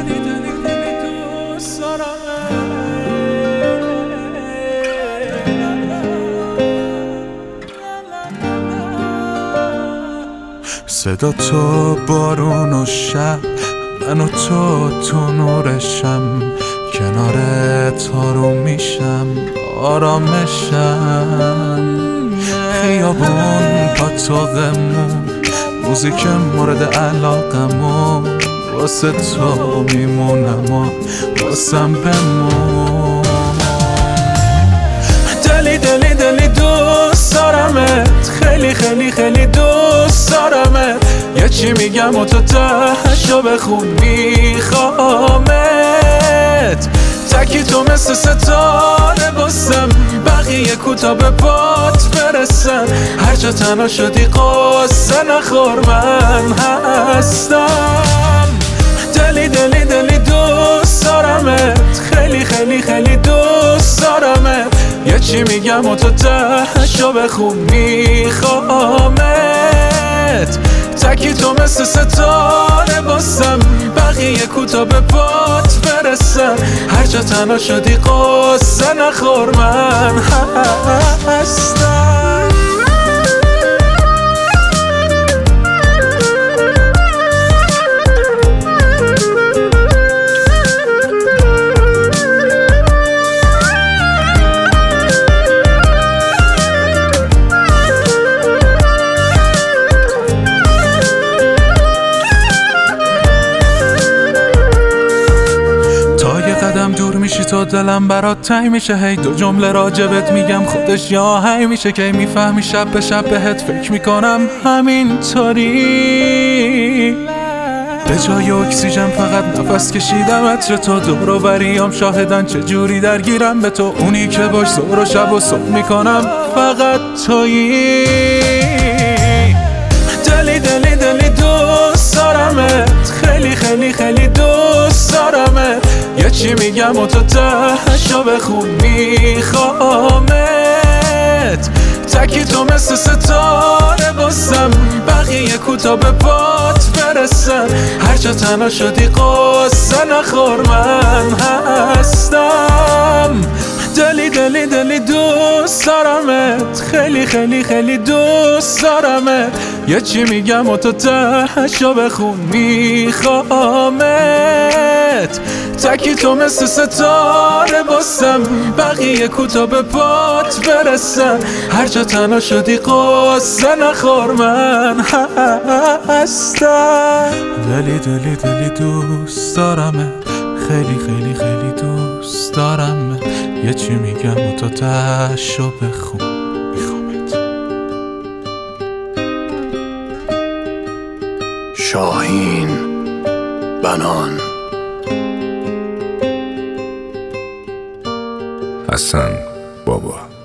دوست دارم. صدا تو بارون و شب، من و تو نورشم، کنارت آروم میشم، آرامشم. خیابون پاتوقمون، موزیک مورد علاقمون، واسه تو میمونم و واسم بمون. دلی دوست دارمت، خیلی خیلی خیلی دوست دارمت. یه چی میگم و تو تهشو بخون، میخوامت. تکی تو مثل ستاره باسم، بقیه کوتا به پات برسن. هر جا تنها شدی قصه نخور، من هستم. دلی دوست دارمت، خیلی خیلی خیلی دوست دارمت. یه چی میگم و تو تهشو بخون، میخوامت. تکی تو مثل ستاره باسم، بقیه کوتا به پات برسن. هر جا تنها شدی قصه نخور، من هستم. دور میشی تو دلم برات تنگ میشه، هی دو جمله راجبت میگم خودش یا هی میشه. که میفهمی شب به شب بهت فکر میکنم همینطوری. به جای اکسیژن فقط نفس کشیدم، عطر تو دور و بریام شاهدن چجوری درگیرم به تو. اونی که باش ظهر و شب و صبح میکنم فقط تویی. دلی دوست دارمت، خیلی خیلی خیلی دوست دارمت. یه چی میگم و تو تهشو بخون، میخوامت. تکی تو مثل ستاره باسم، بقیه کوتا به پات برسن. هر جا تنها شدی قصه نخور، من هستم. دلی دوست دارمت، خیلی خیلی خیلی دوست دارمت. یه چی میگم و تو تهشو بخون، میخوامت. تکی تو مثل ستاره باسم، بقیه کوتا به پات برسن. هر جا تنها شدی قصه نخور، من هستم. دلی دوست دارمت، خیلی خیلی خیلی دوست دارمت. یه چی میگم و تو تهشو بخون، میخوامت. شاهین بنان، حسن بابا.